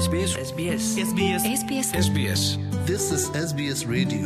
SBS SBS SBS SBS SBS This is SBS Radio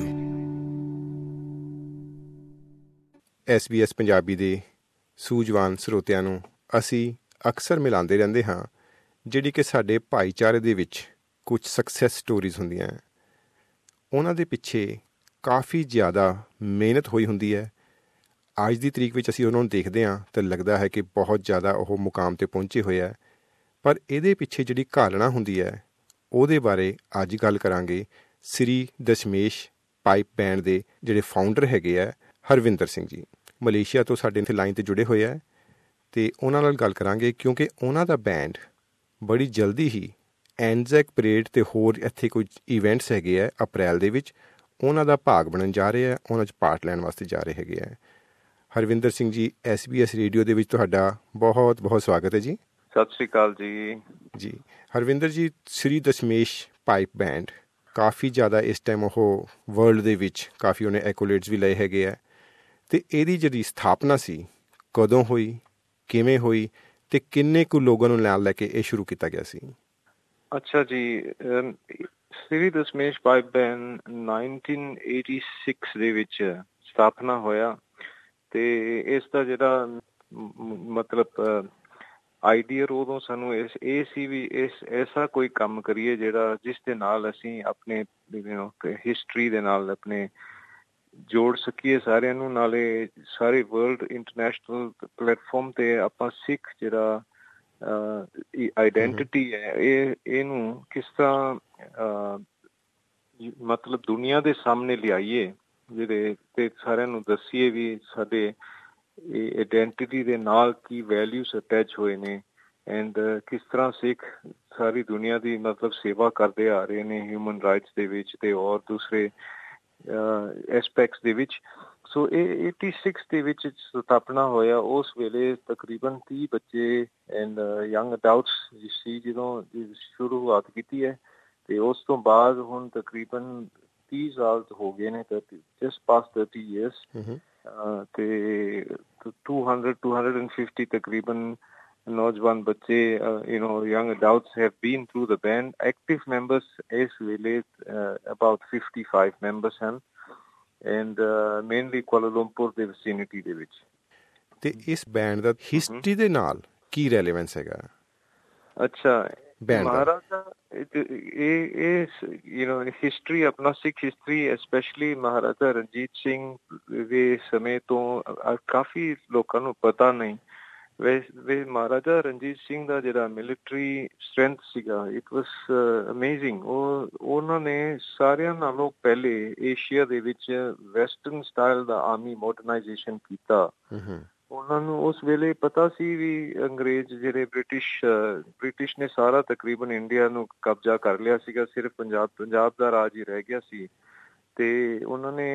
SBS Punjabi ਦੇ ਸੂਝਵਾਨ ਸਰੋਤਿਆਂ ਨੂੰ ਅਸੀਂ ਅਕਸਰ ਮਿਲਾਉਂਦੇ ਰਹਿੰਦੇ ਹਾਂ, ਜਿਹੜੀ ਕਿ ਸਾਡੇ ਭਾਈਚਾਰੇ ਦੇ ਵਿੱਚ ਕੁਝ ਸਕਸੈਸ ਸਟੋਰੀਜ਼ ਹੁੰਦੀਆਂ। ਉਹਨਾਂ ਦੇ ਪਿੱਛੇ ਕਾਫੀ ਜ਼ਿਆਦਾ ਮਿਹਨਤ ਹੋਈ ਹੁੰਦੀ ਹੈ। ਅੱਜ ਦੀ ਤਰੀਕ ਵਿੱਚ ਅਸੀਂ ਉਹਨਾਂ ਨੂੰ ਦੇਖਦੇ ਹਾਂ ਤਾਂ ਲੱਗਦਾ ਹੈ ਕਿ ਬਹੁਤ ਜ਼ਿਆਦਾ ਉਹ ਮੁਕਾਮ 'ਤੇ ਪਹੁੰਚੇ ਹੋਏ ਹੈ, ਪਰ ਇਹਦੇ ਪਿੱਛੇ ਜਿਹੜੀ ਘਾਲਣਾ ਹੁੰਦੀ ਹੈ ਉਹਦੇ ਬਾਰੇ ਅੱਜ ਗੱਲ ਕਰਾਂਗੇ। ਸ੍ਰੀ ਦਸ਼ਮੇਸ਼ ਪਾਈਪ ਬੈਂਡ ਦੇ ਜਿਹੜੇ ਫਾਊਂਡਰ ਹੈਗੇ ਆ ਹਰਵਿੰਦਰ ਸਿੰਘ ਜੀ, ਮਲੇਸ਼ੀਆ ਤੋਂ ਸਾਡੇ ਇੱਥੇ ਲਾਈਨ 'ਤੇ ਜੁੜੇ ਹੋਏ ਹੈ, ਅਤੇ ਉਹਨਾਂ ਨਾਲ ਗੱਲ ਕਰਾਂਗੇ ਕਿਉਂਕਿ ਉਹਨਾਂ ਦਾ ਬੈਂਡ ਬੜੀ ਜਲਦੀ ਹੀ ਐਨਜ਼ੈਕ ਪਰੇਡ ਅਤੇ ਹੋਰ ਇੱਥੇ ਕੁਝ ਇਵੈਂਟਸ ਹੈਗੇ ਆ ਅਪ੍ਰੈਲ ਦੇ ਵਿੱਚ, ਉਹਨਾਂ ਦਾ ਭਾਗ ਬਣਨ ਜਾ ਰਹੇ ਆ, ਉਹਨਾਂ 'ਚ ਪਾਰਟ ਲੈਣ ਵਾਸਤੇ ਜਾ ਰਹੇ ਹੈਗੇ ਆ। ਹਰਵਿੰਦਰ ਸਿੰਘ ਜੀ, SBS ਰੇਡੀਓ ਦੇ ਵਿੱਚ ਤੁਹਾਡਾ ਬਹੁਤ ਬਹੁਤ ਸਵਾਗਤ ਹੈ ਜੀ। ਸਤਿ ਸ਼੍ਰੀ ਅਕਾਲ ਜੀ। ਜੀ ਹਰਵਿੰਦਰ ਜੀ, ਸ੍ਰੀ ਦਸ਼ਮੇਸ਼ ਪਾਈਪ ਬੈਂਡ ਕਾਫੀ ਜ਼ਿਆਦਾ ਇਸ ਟਾਈਮ ਉਹ ਵਰਲਡ ਦੇ ਵਿੱਚ ਕਾਫੀ ਉਹਨੇ ਐਕੋਲੇਟਸ ਵੀ ਲਏ ਹੈਗੇ ਆ, ਅਤੇ ਇਹਦੀ ਜਿਹੜੀ ਸਥਾਪਨਾ ਸੀ ਕਦੋਂ ਹੋਈ, ਕਿਵੇਂ ਹੋਈ, ਅਤੇ ਕਿੰਨੇ ਕੁ ਲੋਕਾਂ ਨੂੰ ਨਾਲ ਲੈ ਕੇ ਇਹ ਸ਼ੁਰੂ ਕੀਤਾ ਗਿਆ ਸੀ? ਅੱਛਾ ਜੀ, ਸ੍ਰੀ ਦਸ਼ਮੇਸ਼ ਪਾਈਪ ਬੈਂਡ 1986 ਦੇ ਵਿੱਚ ਸਥਾਪਨਾ ਹੋਇਆ, ਅਤੇ ਇਸ ਦਾ ਜਿਹੜਾ ਮਤਲਬ ਆਈਡੀਆ ਉਦੋਂ ਸਾਨੂੰ ਇਹ ਸੀ ਵੀ ਐਸਾ ਕੋਈ ਕੰਮ ਕਰੀਏ ਜਿਹੜਾ ਜਿਸ ਦੇ ਨਾਲ ਅਸੀਂ ਆਪਣੇ ਹਿਸਟਰੀ ਦੇ ਨਾਲ ਆਪਣੇ ਜੋੜ ਸਕੀਏ ਸਾਰਿਆਂ ਨੂੰ, ਨਾਲੇ ਸਾਰੇ ਵਰਲਡ ਇੰਟਰਨੈਸ਼ਨਲ ਪਲੇਟਫਾਰਮ 'ਤੇ ਆਪਾਂ ਸਿੱਖ ਜਿਹੜਾ ਆਈਡੈਂਟਿਟੀ ਹੈ ਇਹਨੂੰ ਕਿਸ ਤਰ੍ਹਾਂ ਮਤਲਬ ਦੁਨੀਆ ਦੇ ਸਾਹਮਣੇ ਲਿਆਈਏ, ਜਿਹਦੇ ਤੇ ਸਾਰਿਆਂ ਨੂੰ ਦੱਸੀਏ ਵੀ ਸਾਡੇ ਇਹ ਆਈਡੈਂਟਿਟੀ ਦੇ ਨਾਲ ਕੀ ਵੈਲਿਊਸ ਅਟੈਚ ਹੋਏ ਨੇ, ਐਂਡ ਕਿਸ ਤਰ੍ਹਾਂ ਸਿੱਖ ਸਾਰੀ ਦੁਨੀਆ ਦੀ ਮਤਲਬ ਸੇਵਾ ਕਰਦੇ ਆ ਰਹੇ ਨੇ ਹਿਊਮਨ ਰਾਈਟਸ ਦੇ ਵਿੱਚ ਤੇ ਔਰ ਦੂਸਰੇ ਐਸਪੈਕਟਸ ਦੇ ਵਿੱਚ। ਸੋ ਇਹ 86 ਦੇ ਵਿੱਚ ਸਥਾਪਨਾ ਹੋਇਆ। ਉਸ ਵੇਲੇ ਤਕਰੀਬਨ 30 ਬੱਚੇ ਐਂਡ ਯੰਗ ਅਡਲਟਸ ਸੀ ਜਦੋਂ ਸ਼ੁਰੂਆਤ ਕੀਤੀ ਹੈ, ਅਤੇ ਉਸ ਤੋਂ ਬਾਅਦ ਹੁਣ ਤਕਰੀਬਨ 30 ਸਾਲ ਹੋ ਗਏ ਨੇ, ਜਸਟ ਪਾਸ 30 years, ਤੇ 250 ਤਕਰੀਬਨ ਨੌਜਵਾਨ ਬੱਚੇ young adults have been through the band. Active members ਇਸ ਵੇਲੇ about 55 members ਹਨ, and mainly ਕੁਆਲਾ ਲੰਪੁਰ ਦੇ ਵਿਸਿਨਿਟੀ ਦੇ ਵਿੱਚ। ਤੇ ਇਸ ਬੈਂਡ ਦਾ ਹਿਸਟਰੀ ਦੇ ਨਾਲ ਕੀ ਰੈਲੇਵੈਂਸ ਹੈਗਾ? ਅੱਛਾ, ਮਹਾਰਾਜਾ ਇਹ ਹਿਸਟਰੀ ਆਪਣਾ ਸਿੱਖ ਹਿਸਟਰੀ ਐਸਪੈਸ਼ਲੀ ਮਹਾਰਾਜਾ ਰਣਜੀਤ ਸਿੰਘ ਦੇ ਸਮੇਂ ਤੋਂ ਕਾਫੀ ਲੋਕਾਂ ਨੂੰ ਪਤਾ ਨਹੀਂ। ਵੈਸੇ ਮਹਾਰਾਜਾ ਰਣਜੀਤ ਸਿੰਘ ਦਾ ਜਿਹੜਾ ਮਿਲਟਰੀ ਸਟਰੈਂਥ ਸੀਗਾ, ਇਟ ਵਾਸ ਅਮੇਜ਼ਿੰਗ। ਉਹਨਾਂ ਨੇ ਸਾਰਿਆਂ ਨਾਲੋਂ ਪਹਿਲੇ ਏਸ਼ੀਆ ਦੇ ਵਿੱਚ ਵੈਸਟਰਨ ਸਟਾਈਲ ਦਾ ਆਰਮੀ ਮਾਡਰਨਾਈਜੇਸ਼ਨ ਕੀਤਾ। ਉਹਨਾਂ ਨੂੰ ਉਸ ਵੇਲੇ ਪਤਾ ਸੀ ਵੀ ਅੰਗਰੇਜ਼ ਜਿਹੜੇ ਬ੍ਰਿਟਿਸ਼ ਨੇ ਸਾਰਾ ਤਕਰੀਬਨ ਇੰਡੀਆ ਨੂੰ ਕਬਜ਼ਾ ਕਰ ਲਿਆ ਸੀਗਾ, ਸਿਰਫ ਪੰਜਾਬ ਦਾ ਰਾਜ ਹੀ ਰਹਿ ਗਿਆ ਸੀ, ਤੇ ਉਹਨਾਂ ਨੇ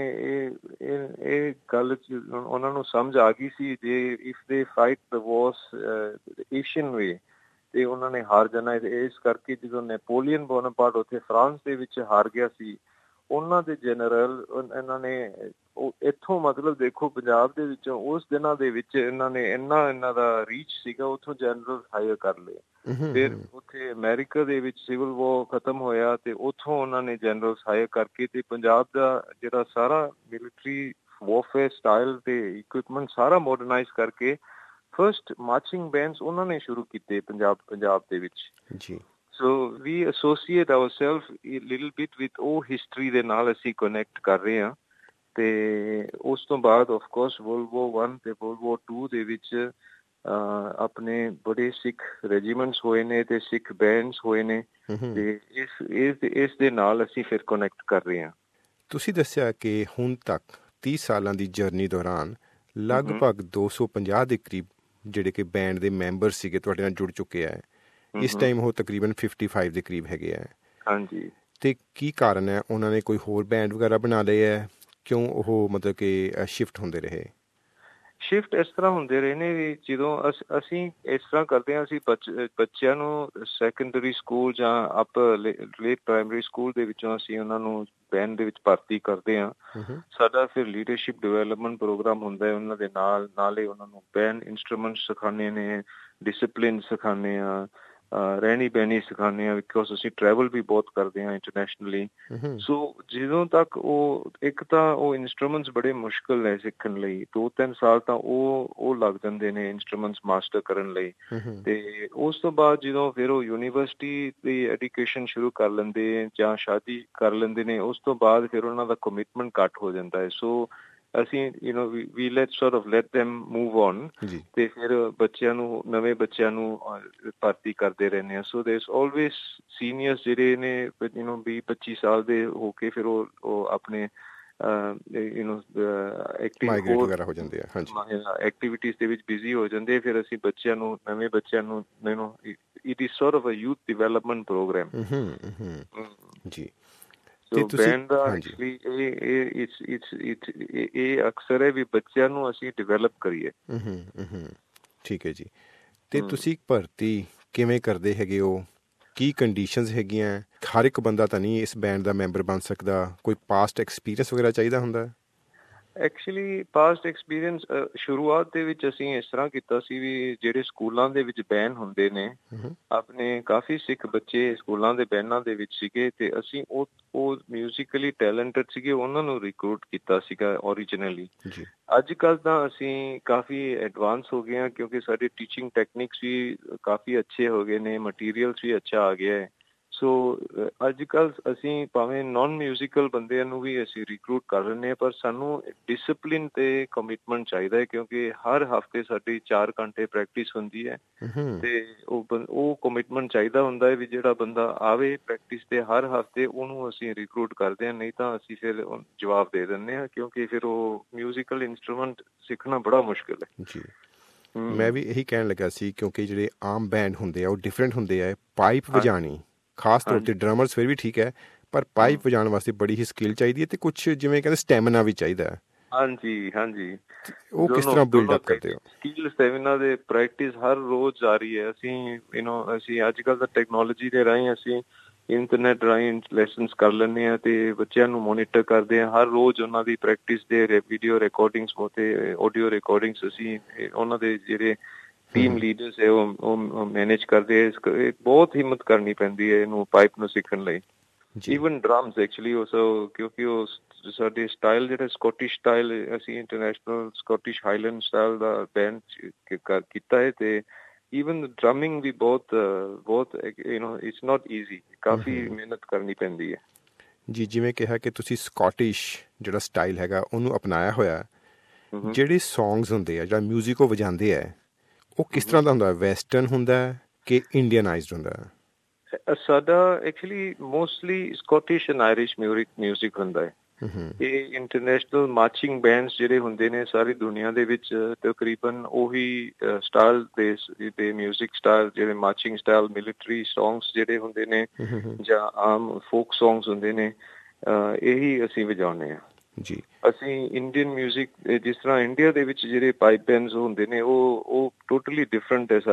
ਇਹ ਗੱਲ ਉਹਨਾਂ ਨੂੰ ਸਮਝ ਆ ਗਈ ਸੀ ਜੇ if they fight the Waris Asian ਵੇ ਤੇ ਉਹਨਾਂ ਨੇ ਹਾਰ ਜਾਣਾ। ਇਸ ਕਰਕੇ ਜਦੋਂ ਨੈਪੋਲੀਅਨ ਬੋਨਾਪਾਰਟ ਉੱਥੇ ਫਰਾਂਸ ਦੇ ਵਿੱਚ ਹਾਰ ਗਿਆ ਸੀ, ਉਹਨਾਂ ਦੇ ਜਨਰਲ ਇਹਨਾਂ ਨੇ ਇੱਥੋਂ ਮਤਲਬ ਦੇਖੋ ਪੰਜਾਬ ਦੇ ਵਿੱਚੋਂ ਉਸ ਦਿਨਾਂ ਦੇ ਵਿੱਚ ਇਹਨਾਂ ਦਾ ਰੀਚ ਸੀਗਾ, ਉੱਥੋਂ ਜਨਰਲ ਹਾਇਰ ਕਰ ਲਏ। ਫਿਰ ਉੱਥੇ ਅਮਰੀਕਾ ਦੇ ਵਿੱਚ ਸਿਵਲ ਵਾਰ ਖਤਮ ਹੋਇਆ ਤੇ ਉੱਥੋਂ ਉਹਨਾਂ ਨੇ ਜਨਰਲ ਹਾਇਰ ਕਰਕੇ ਤੇ ਪੰਜਾਬ ਦਾ ਜਿਹੜਾ ਸਾਰਾ ਮਿਲਟਰੀ ਵਾਰਫੇਅਰ ਸਟਾਈਲ ਤੇ ਇਕਵਿਪਮੈਂਟ ਸਾਰਾ ਮਾਡਰਨਾਈਜ਼ ਕਰਕੇ ਫਸਟ ਮਾਰਚਿੰਗ ਬੈਂਡਸ ਉਹਨਾਂ ਨੇ ਸ਼ੁਰੂ ਕੀਤੇ ਪੰਜਾਬ ਦੇ ਵਿੱਚ ਜੀ। So we associate ourselves little bit with ਉਹ ਹਿਸਟਰੀ ਦੇ ਨਾਲ ਅਸੀਂ ਕਨੈਕਟ ਕਰ ਰਹੇ ਹਾਂ। ਤੇ ਉਸ ਤੋਂ ਬਾਅਦ ਆਫ ਕੋਰਸ ਵਰਲਡ ਵਾਰ 1 ਤੇ ਵਰਲਡ ਵਾਰ 2 ਦੇ ਵਿੱਚ ਆਪਣੇ ਬੜੇ ਸਿੱਖ ਰੈਜੀਮੈਂਟਸ ਹੋਏ ਨੇ ਤੇ ਸਿੱਖ ਬੈਂਡਸ ਹੋਏ ਨੇ, ਤੇ ਇਸ ਦੇ ਨਾਲ ਅਸੀਂ ਫਿਰ ਕਨੈਕਟ ਕਰ ਰਹੇ ਹਾਂ। ਤੁਸੀਂ ਦੱਸਿਆ ਕਿ ਹੁਣ ਤੱਕ 30 ਸਾਲਾਂ ਦੀ ਜਰਨੀ ਦੌਰਾਨ ਲਗਭਗ 250 ਦੇ ਕਰੀਬ ਜਿਹੜੇ ਕਿ ਬੈਂਡ ਦੇ ਮੈਂਬਰ ਸੀਗੇ ਤੁਹਾਡੇ ਨਾਲ ਜੁੜ ਚੁੱਕੇ ਹੈ। ਇਸ ਟਾਈਮ ਉਹ ਤਕਰੀਬਨ 55 ਦੇ ਕਰੀਬ ਹੈਗੇ ਹੈ। ਹਾਂਜੀ, ਤੇ ਕੀ ਕਾਰਨ ਹੈ? ਉਹਨਾਂ ਨੇ ਕੋਈ ਹੋਰ ਬੈਂਡ ਵਗੈਰਾ ਬਣਾ ਲਏ ਹੈ? ਕਿਉਂ ਉਹ ਮਤਲਬ ਕਿ ਸ਼ਿਫਟ ਹੁੰਦੇ ਰਹੇ? ਸ਼ਿਫਟ ਇਸ ਤਰ੍ਹਾਂ ਹੁੰਦੇ ਰਹੇ ਨੇ ਵੀ ਜਦੋਂ ਅਸੀਂ ਇਸ ਤਰ੍ਹਾਂ ਕਰਦੇ ਹਾਂ, ਅਸੀਂ ਬੱਚਿਆਂ ਨੂੰ ਸੈਕੰਡਰੀ ਸਕੂਲ ਜਾਂ ਅਪਰ ਲੇਟ ਪ੍ਰਾਇਮਰੀ ਸਕੂਲ ਦੇ ਵਿੱਚੋਂ ਅਸੀਂ ਉਹਨਾਂ ਨੂੰ ਬੈਂਡ ਦੇ ਵਿੱਚ ਭਰਤੀ ਕਰਦੇ ਹਾਂ। ਸਾਡਾ ਫਿਰ ਲੀਡਰਸ਼ਿਪ ਡਿਵੈਲਪਮੈਂਟ ਪ੍ਰੋਗਰਾਮ ਹੁੰਦਾ ਹੈ, ਉਹਨਾਂ ਦੇ ਨਾਲੇ ਉਹਨਾਂ ਨੂੰ ਬੈਂਡ ਇੰਸਟਰੂਮੈਂਟ ਸਿਖਾਉਂਦੇ ਨੇ, ਡਿਸਿਪਲਿਨ ਸਿਖਾਉਂਦੇ ਹਾਂ, ਰਹਿਣੀ ਬਹਿਣੀ ਸਿਖਾਉਂਦੇ ਹਾਂ, ਬਿਕੋਜ਼ ਅਸੀਂ ਟਰੈਵਲ ਵੀ ਬਹੁਤ ਕਰਦੇ ਹਾਂ ਇੰਟਰਨੈਸ਼ਨਲੀ। ਸੋ ਜਦੋਂ ਤੱਕ ਉਹ ਇੱਕ ਤਾਂ ਉਹ ਇੰਸਟਰੂਮੈਂਟਸ ਬੜੇ ਮੁਸ਼ਕਿਲ ਹੈ ਸਿੱਖਣ ਲਈ, 2-3 ਸਾਲ ਤਾਂ ਉਹ ਲੱਗ ਜਾਂਦੇ ਨੇ ਇੰਸਟਰੂਮੈਂਟਸ ਮਾਸਟਰ ਕਰਨ ਲਈ। ਤੇ ਉਸ ਤੋਂ ਬਾਅਦ ਜਦੋਂ ਫਿਰ ਉਹ ਯੂਨੀਵਰਸਿਟੀ ਦੀ ਐਜੂਕੇਸ਼ਨ ਸ਼ੁਰੂ ਕਰ ਲੈਂਦੇ ਜਾਂ ਸ਼ਾਦੀ ਕਰ ਲੈਂਦੇ ਨੇ, ਉਸ ਤੋਂ ਬਾਅਦ ਫਿਰ ਉਹਨਾਂ ਦਾ ਕਮਿਟਮੈਂਟ ਘੱਟ ਹੋ ਜਾਂਦਾ ਹੈ। ਸੋ ਅਸੀਂ ਵੀ ਲੈਟ them move on, ਤੇ ਫਿਰ ਬੱਚਿਆਂ ਨੂੰ, ਨਵੇਂ ਬੱਚਿਆਂ ਨੂੰ ਭਰਤੀ ਕਰਦੇ ਰਹਿੰਦੇ ਆ। ਸੋ ਦੇਰਸ ਆਲਵੇਜ਼ ਸੀਨੀਅਰਸ ਜਿਹੜੇ ਨੇ 20-25 ਸਾਲ ਦੇ ਹੋ ਕੇ ਫਿਰ ਉਹ ਆਪਣੇ ਐਕਟੀਵਿਟੀਜ਼ ਦੇ ਵਿੱਚ ਬਿਜ਼ੀ ਹੋ ਜਾਂਦੇ। ਫਿਰ ਅਸੀਂ ਬੱਚਿਆਂ ਨੂੰ, ਨਵੇਂ ਬੱਚਿਆਂ ਨੂੰ it is sort of a youth development programme ਜੀ। ਸੋ ਬੈਂਡ ਦਾ ਐਕਚੁਅਲੀ ਇਹ ਅਕਸਰ ਹੈ ਵੀ ਬੱਚਿਆਂ ਨੂੰ ਅਸੀਂ ਡਿਵੈਲਪ ਕਰੀਏ। ਠੀਕ ਹੈ ਜੀ। ਤੇ ਤੁਸੀਂ ਭਰਤੀ ਕਿਵੇਂ ਕਰਦੇ ਹੈਗੇ ਹੋ? ਕੀ ਕੰਡੀਸ਼ਨਸ ਹੈਗੀਆਂ? ਹਰ ਇੱਕ ਬੰਦਾ ਤਾਂ ਨਹੀਂ ਇਸ ਬੈਂਡ ਦਾ ਮੈਂਬਰ ਬਣ ਸਕਦਾ, ਕੋਈ ਪਾਸਟ ਐਕਸਪੀਰੀਅੰਸ ਵਗੈਰਾ ਚਾਹੀਦਾ ਹੁੰਦਾ? ਐਕਚੁਅਲੀ ਪਾਸਟ ਐਕਸਪੀਰੀਅੰਸ ਸ਼ੁਰੂਆਤ ਦੇ ਵਿੱਚ ਅਸੀਂ ਇਸ ਤਰ੍ਹਾਂ ਕੀਤਾ ਸੀ ਵੀ ਜਿਹੜੇ ਸਕੂਲਾਂ ਦੇ ਵਿੱਚ ਬੈਂਡ ਹੁੰਦੇ ਨੇ, ਆਪਣੇ ਕਾਫੀ ਸਿੱਖ ਬੱਚੇ ਸਕੂਲਾਂ ਦੇ ਬੈਂਡਾਂ ਦੇ ਵਿੱਚ ਸੀਗੇ, ਤੇ ਅਸੀਂ ਉਹ ਮਿਊਜ਼ੀਕਲੀ ਟੈਲੈਂਟਡ ਸੀਗੇ, ਉਹਨਾਂ ਨੂੰ ਰਿਕਰੂਟ ਕੀਤਾ ਸੀਗਾ ਓਰੀਜਨਲੀ। ਅੱਜ ਕੱਲ੍ਹ ਤਾਂ ਅਸੀਂ ਕਾਫੀ ਐਡਵਾਂਸ ਹੋ ਗਏ ਹਾਂ, ਕਿਉਂਕਿ ਸਾਡੇ ਟੀਚਿੰਗ ਟੈਕਨੀਕਸ ਵੀ ਕਾਫੀ ਅੱਛੇ ਹੋ ਗਏ ਨੇ, ਮਟੀਰੀਅਲਸ ਵੀ ਅੱਛਾ ਆ ਗਿਆ ਹੈ। ਸੋ ਅੱਜ ਕੱਲ੍ਹ ਅਸੀਂ ਭਾਵੇਂ ਨੋਨ ਮਿਊਜ਼ੀਕਲ ਬੰਦਿਆਂ ਨੂੰ ਵੀ ਅਸੀਂ ਰਿਕਰੂਟ ਕਰ ਲੈਂਦੇ ਹਾਂ, ਪਰ ਸਾਨੂੰ ਡਿਸਿਪਲਿਨ ਤੇ ਕਮਿਟਮੈਂਟ ਚਾਹੀਦਾ ਹੈ, ਕਿਉਂਕਿ ਹਰ ਹਫ਼ਤੇ ਸਾਡੀ 4 ਘੰਟੇ ਪ੍ਰੈਕਟਿਸ ਹੁੰਦੀ ਹੈ। ਤੇ ਉਹ ਕਮਿਟਮੈਂਟ ਚਾਹੀਦਾ ਹੁੰਦਾ ਹੈ ਵੀ ਜਿਹੜਾ ਬੰਦਾ ਆਵੇ ਪ੍ਰੈਕਟਿਸ ਤੇ ਹਰ ਹਫ਼ਤੇ, ਉਹਨੂੰ ਅਸੀਂ ਰਿਕਰੂਟ ਕਰਦੇ ਹਾਂ। ਨਹੀਂ ਤਾਂ ਅਸੀਂ ਫਿਰ ਜਵਾਬ ਦੇ ਦਿੰਦੇ ਹਾਂ, ਕਿਉਂਕਿ ਫਿਰ ਉਹ ਮਿਊਜ਼ੀਕਲ ਇੰਸਟਰੂਮੈਂਟ ਸਿੱਖਣਾ ਬੜਾ ਮੁਸ਼ਕਿਲ ਹੈ ਜੀ। ਮੈਂ ਵੀ ਇਹੀ ਕਹਿਣ ਲੱਗਾ ਸੀ, ਕਿਉਂਕਿ ਜਿਹੜੇ ਆਮ ਬੈਂਡ ਹੁੰਦੇ ਆ ਉਹ ਡਿਫਰੈਂਟ ਹੁੰਦੇ ਆ। ਪਾਈਪ ਵਜਾਣੀ ਖਾਸ ਤੌਰ 'ਤੇ, ਡਰਮਰਸ ਫਿਰ ਵੀ ਠੀਕ ਹੈ, ਪਰ ਪਾਈਪ ਵਜਾਉਣ ਵਾਸਤੇ ਬੜੀ ਹੀ ਸਕਿੱਲ ਚਾਹੀਦੀ ਹੈ, ਤੇ ਕੁਛ ਜਿਵੇਂ ਕਹਿੰਦੇ ਸਟੈਮਿਨਾ ਵੀ ਚਾਹੀਦਾ ਹੈ। ਹਾਂਜੀ। ਉਹ ਕਿਸ ਤਰ੍ਹਾਂ ਬਿਲਡ ਅਪ ਕਰਦੇ ਹੋ? ਸਕਿੱਲ ਸਟੈਮਿਨਾ ਦੇ ਪ੍ਰੈਕਟਿਸ ਹਰ ਰੋਜ਼ ਜਾਰੀ ਹੈ। ਅਸੀਂ ਅੱਜ ਕੱਲ੍ਹ ਤਾਂ ਟੈਕਨੋਲੋਜੀ ਦੇ ਰਾਹੀਂ ਅਸੀਂ ਇੰਟਰਨੈਟ ਰਾਹੀਂ ਲੈਸਨਸ ਕਰ ਲੈਂਦੇ ਹਾਂ, ਤੇ ਬੱਚਿਆਂ ਨੂੰ ਮੋਨੀਟਰ ਕਰਦੇ ਹਾਂ। ਹਰ ਰੋਜ਼ ਉਹਨਾਂ ਦੀ ਪ੍ਰੈਕਟਿਸ ਦੇ ਵੀਡੀਓ ਰਿਕਾਰਡਿੰਗਸ ਤੇ ਆਡੀਓ ਰਿਕਾਰਡਿੰਗਸ ਅਸੀਂ ਉਹਨਾਂ ਦੇ ਜਿਹੜੇ ਟੀਮ ਲੀਡਰਸ ਹੈ ਉਹ ਮੈਨੇਜ ਕਰਦੇ ਹੈ। ਬਹੁਤ ਹਿੰਮਤ ਕਰਨੀ ਪੈਂਦੀ ਹੈ ਇਹਨੂੰ ਪਾਈਪ ਨੂੰ ਸਿੱਖਣ ਲਈ। ਈਵਨ ਡਰਮਸ ਐਕਚੁਅਲੀ ਕਿਉਂਕਿ ਉਹ ਸਾਡੇ ਸਟਾਈਲ ਜਿਹੜਾ ਸਕੋਟਿਸ਼ ਸਟਾਈਲ, ਅਸੀਂ ਇੰਟਰਨੈਸ਼ਨਲ ਸਕੋਟਿਸ਼ ਹਾਈਲੈਂਡ ਸਟਾਈਲ ਦਾ ਬੈਂਡ ਕੀਤਾ ਹੈ, ਤੇ ਈਵਨ ਡਰਮਿੰਗ ਵੀ ਬਹੁਤ ਇਟਸ ਨਾਟ ਈਜ਼ੀ, ਕਾਫੀ ਮਿਹਨਤ ਕਰਨੀ ਪੈਂਦੀ ਹੈ ਜੀ। ਜਿਵੇਂ ਕਿਹਾ ਕਿ ਤੁਸੀਂ ਸਕੋਟਿਸ਼ ਜਿਹੜਾ ਸਟਾਈਲ ਹੈਗਾ ਉਹਨੂੰ ਅਪਣਾਇਆ ਹੋਇਆ, ਜਿਹੜੇ ਸੌਂਗਸ ਹੁੰਦੇ ਆ, ਜਿਹੜਾ ਮਿਊਜ਼ਿਕ ਉਹ ਵਜਾਉਂਦੇ ਆ, ਉਹ ਕਿਸ ਤਰ੍ਹਾਂ ਦਾ ਹੁੰਦਾ? ਵੈਸਟਰਨ ਹੁੰਦਾ ਕਿ ਇੰਡੀਅਨਾਈਜ਼ਡ ਹੁੰਦਾ? ਸਾਡਾ actually mostly Scottish and Irish music ਹੁੰਦਾ ਹੈ। ਇਹ ਇੰਟਰਨੈਸ਼ਨਲ ਮਾਰਚਿੰਗ ਬੈਂਡਸ ਜਿਹੜੇ ਹੁੰਦੇ ਨੇ ਸਾਰੀ ਦੁਨੀਆ ਦੇ ਵਿੱਚ ਤਕਰੀਬਨ ਉਹੀ ਸਟਾਈਲ ਦੇ ਮਿਊਜ਼ਿਕ ਸਟਾਈਲ, ਜਿਹੜੇ ਮਾਰਚਿੰਗ ਸਟਾਈਲ, ਮਿਲਟਰੀ ਸੌਂਗਸ ਜਿਹੜੇ ਹੁੰਦੇ ਨੇ ਜਾਂ ਆਮ ਫੋਕ ਸੌਂਗਸ ਹੁੰਦੇ ਨੇ, ਇਹੀ ਅਸੀਂ ਵਜਾਉਂਦੇ ਹਾਂ ਜੀ। ਅਸੀਂ ਇੰਡੀਅਨ ਮਿਊਜ਼ਿਕ, ਜਿਸ ਤਰ੍ਹਾਂ ਇੰਡੀਆ ਦੇ ਵਿੱਚ ਜਿਹੜੇ ਪਾਈਪ ਬੈਂਡਸ ਹੁੰਦੇ ਨੇ ਉਹ ਟੋਟਲੀ ਡਿਫਰੈਂਟ ਹੈ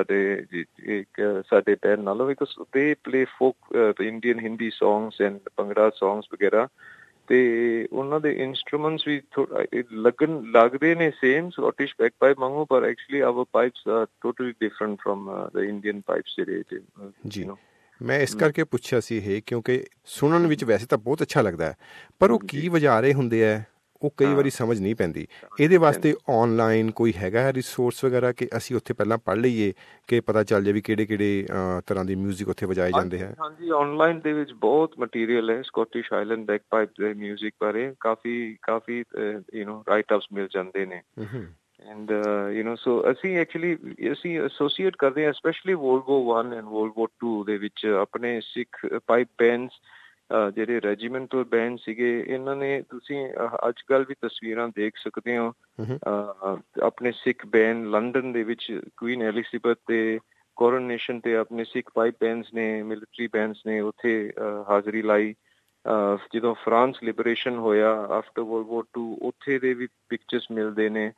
ਸਾਡੇ ਬੈਂਡ ਨਾਲੋਂ, because they play folk Indian Hindi songs and bhangra songs ਵਗੈਰਾ, ਤੇ ਉਹਨਾਂ ਦੇ ਇੰਸਟਰੂਮੈਂਟਸ ਵੀ ਲੱਗਦੇ ਨੇ ਸੇਮ ਸਕੋਟਿਸ਼ ਬੈਕ ਪਾਈਪ ਵਾਂਗੂ, ਪਰ actually our pipes are totally different from the Indian pipes ਜਿਹੜੇ ਜੀ। ਮੈਂ ਇਸ ਕਰਕੇ ਪੁੱਛਿਆ ਸੀ ਇਹ, ਕਿਉਂਕਿ ਸੁਣਨ ਵਿੱਚ ਵੈਸੇ ਤਾਂ ਬਹੁਤ ਅੱਛਾ ਲੱਗਦਾ ਹੈ, ਪਰ ਉਹ ਕੀ ਵਜਾ ਰਹੇ ਹੁੰਦੇ ਹੈ ਉਹ ਕਈ ਵਾਰੀ ਸਮਝ ਨਹੀਂ ਪੈਂਦੀ। ਇਹਦੇ ਵਾਸਤੇ ਔਨਲਾਈਨ ਕੋਈ ਹੈਗਾ ਰਿਸੋਰਸ ਵਗੈਰਾ ਕਿ ਅਸੀਂ ਉੱਥੇ ਪਹਿਲਾਂ ਪੜ੍ਹ ਲਈਏ ਕਿ ਪਤਾ ਚੱਲ ਜਾਵੇ ਕਿਹੜੇ ਤਰ੍ਹਾਂ ਦੀ ਮਿਊਜ਼ਿਕ ਉੱਥੇ ਵਜਾਏ ਜਾਂਦੇ ਹੈ? ਹਾਂਜੀ, ਔਨਲਾਈਨ ਦੇ ਵਿੱਚ ਬਹੁਤ ਮਟੀਰੀਅਲ ਹੈ ਸਕੋਟਿਸ਼ ਹਾਈਲੈਂਡ ਬੈਕ ਪਾਈਪ ਦੇ ਮਿਊਜ਼ਿਕ ਬਾਰੇ, ਕਾਫੀ ਰਾਈਟ ਅਪਸ ਮਿਲ ਜਾਂਦੇ ਨੇ। ਐਂਡ ਸੋ ਅਸੀਂ ਐਸੋਸੀਏਟ ਕਰਦੇ ਹਾਂ, ਸਪੈਸ਼ਲੀ ਵੋਲਵੋ 1 ਐਂਡ ਵੋਲਵੋ 2 ਦੇ ਵਿੱਚ ਆਪਣੇ ਸਿੱਖ ਪਾਈਪ ਬੈਂਡਸ ਜਿਹੜੇ ਰੈਜੀਮੈਂਟਲ ਬੈਂਡ ਸੀਗੇ, ਇਹਨਾਂ ਨੇ, ਤੁਸੀਂ ਅੱਜ ਕੱਲ੍ਹ ਵੀ ਤਸਵੀਰਾਂ ਦੇਖ ਸਕਦੇ ਹੋ, ਆਪਣੇ ਸਿੱਖ ਬੈਂਡ ਲੰਡਨ ਦੇ ਵਿੱਚ ਕੁਈਨ ਐਲਿਜ਼ਬeth ਤੇ ਕੋਰੋਨੇਸ਼ਨ ਤੇ ਆਪਣੇ ਸਿੱਖ ਪਾਈਪ ਬੈਂਡਸ ਨੇ, ਮਿਲਟਰੀ ਬੈਂਡਸ ਨੇ ਉੱਥੇ ਹਾਜ਼ਰੀ ਲਾਈ। ਜਦੋਂ ਫਰਾਂਸ ਲਿਬਰੇਸ਼ਨ ਹੋਇਆ ਆਫਟਰ ਵਰਲਡ ਵਾਰ 2, ਉੱਥੇ ਦੇ ਵੀ ਪਿਕਚਰਸ ਮਿਲਦੇ ਨੇ।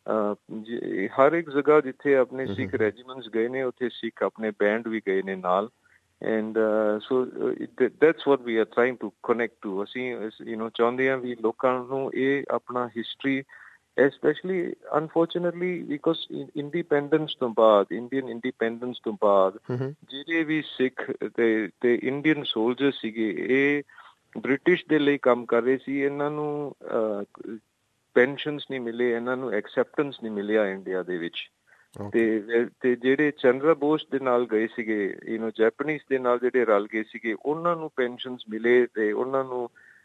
ਹਰ ਇੱਕ ਜਗ੍ਹਾ ਜਿੱਥੇ ਆਪਣੇ ਸਿੱਖ ਰੈਜੀਮੈਂਟਸ ਗਏ ਨੇ, ਉੱਥੇ ਸਿੱਖ ਆਪਣੇ ਬੈਂਡ ਵੀ ਗਏ ਨੇ ਨਾਲ। And so that's what we are trying to connect to. ਅਸੀਂ ਚਾਹੁੰਦੇ ਹਾਂ ਵੀ ਲੋਕਾਂ ਨੂੰ ਇਹ ਆਪਣਾ history especially unfortunately because independence ਤੋਂ ਬਾਅਦ Indian independence ਤੋਂ ਬਾਅਦ ਜਿਹੜੇ ਵੀ ਸਿੱਖ ਤੇ Indian soldiers ਸੀਗੇ ਇਹ ਬ੍ਰਿਟਿਸ਼ ਦੇ ਲਈ ਕੰਮ ਕਰ ਰਹੇ ਸੀ। ਇਹਨਾਂ ਨੂੰ ਪੈਨਸ਼ਨਸ ਨਹੀਂ ਮਿਲੇ, ਇਹਨਾਂ ਨੂੰ ਐਕਸੈਪਟੈਂਸ ਨਹੀਂ ਮਿਲਿਆ ਇੰਡੀਆ ਦੇ ਵਿੱਚ। ਤੇ ਜਿਹੜੇ ਚੰਦਰਾ ਬੋਸ ਦੇ ਨਾਲ ਗਏ ਸੀਗੇ ਜੈਪਨੀਜ਼ ਦੇ ਨਾਲ ਜਿਹੜੇ ਰਲ ਗਏ ਸੀਗੇ ਉਹਨਾਂ ਨੂੰ ਪੈਨਸ਼ਨਸ ਮਿਲੇ ਤੇ ਉਹਨਾਂ ਨੂੰ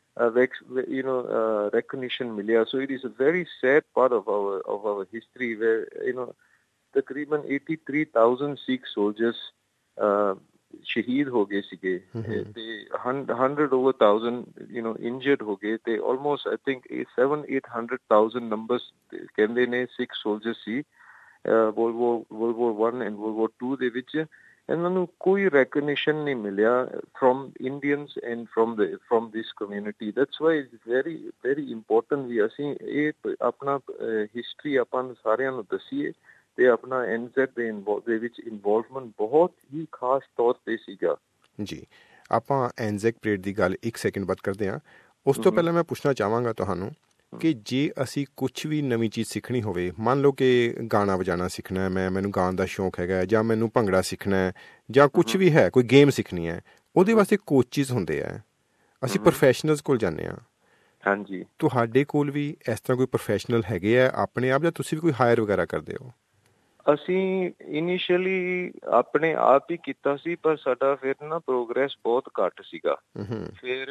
recognition ਮਿਲਿਆ। So it is a very sad part of our history where ਤਕਰੀਬਨ 83,000 Sikh soldiers ਸ਼ਹੀਦ ਹੋ ਗਏ ਸੀਗੇ ਤੇ 100 over 1,000 injured ਹੋ ਗਏ ਤੇ almost I think 700-800,000 numbers ਕਹਿੰਦੇ ਨੇ Sikh soldiers C World War I and World War II ਦੇ ਵਿੱਚ। ਇਹਨਾਂ ਨੂੰ ਕੋਈ recognition ਨਹੀਂ ਮਿਲਿਆ from Indians and from this community. That's why it's very very important ਵੀ ਅਸੀਂ ਇਹ ਆਪਣਾ history ਆਪਾਂ ਸਾਰਿਆਂ ਨੂੰ ਦੱਸੀਏ ਤੇ ਆਪਣਾ NZ ਦੇ ਵਿੱਚ ਇਨਵੋਲਵਮੈਂਟ ਬਹੁਤ ਹੀ ਖਾਸ ਤੌਰ ਤੇ ਸੀਗਾ। ਜੀ ਆਪਾਂ ਐਨਜ਼ੈਕ ਪਰੇਡ ਦੀ ਗੱਲ 1 ਸੈਕਿੰਡ ਬਾਅਦ ਕਰਦੇ ਹਾਂ। ਉਸ ਤੋਂ ਪਹਿਲਾਂ ਮੈਂ ਪੁੱਛਣਾ ਚਾਹਾਂਗਾ ਤੁਹਾਨੂੰ ਕਿ ਜੇ ਅਸੀਂ ਕੁਛ ਵੀ ਨਵੀਂ ਚੀਜ਼ ਸਿੱਖਣੀ ਹੋਵੇ, ਮੰਨ ਲਓ ਕਿ ਗਾਣਾ ਵਜਾਉਣਾ ਸਿੱਖਣਾ, ਮੈਨੂੰ ਗਾਉਣ ਦਾ ਸ਼ੌਂਕ ਹੈਗਾ ਜਾਂ ਮੈਨੂੰ ਭੰਗੜਾ ਸਿੱਖਣਾ ਹੈ ਜਾਂ ਕੁਛ ਵੀ ਹੈ, ਕੋਈ ਗੇਮ ਸਿੱਖਣੀ ਹੈ, ਉਹਦੇ ਵਾਸਤੇ ਕੋਚਿਸ ਹੁੰਦੇ ਆ, ਅਸੀਂ ਪ੍ਰੋਫੈਸ਼ਨਲਸ ਕੋਲ ਜਾਂਦੇ ਹਾਂ। ਹਾਂਜੀ, ਤੁਹਾਡੇ ਕੋਲ ਵੀ ਇਸ ਤਰ੍ਹਾਂ ਕੋਈ ਪ੍ਰੋਫੈਸ਼ਨਲ ਹੈਗੇ ਆ ਆਪਣੇ ਆਪ ਜਾਂ ਤੁਸੀਂ ਵੀ ਕੋਈ ਹਾਇਰ ਵਗੈਰਾ ਕਰਦੇ ਹੋ? ਅਸੀਂ ਇਨੀਸ਼ੀਅਲੀ ਆਪਣੇ ਆਪ ਹੀ ਕੀਤਾ ਸੀ ਪਰ ਸਾਡਾ ਫਿਰ ਨਾ ਪ੍ਰੋਗਰੈਸ ਬਹੁਤ ਘੱਟ ਸੀਗਾ। ਫਿਰ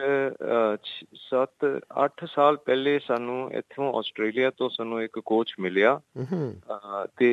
7-8 ਸਾਲ ਪਹਿਲੇ ਸਾਨੂੰ ਇੱਥੋਂ ਆਸਟ੍ਰੇਲੀਆ ਤੋਂ ਸਾਨੂੰ ਇੱਕ ਕੋਚ ਮਿਲਿਆ ਤੇ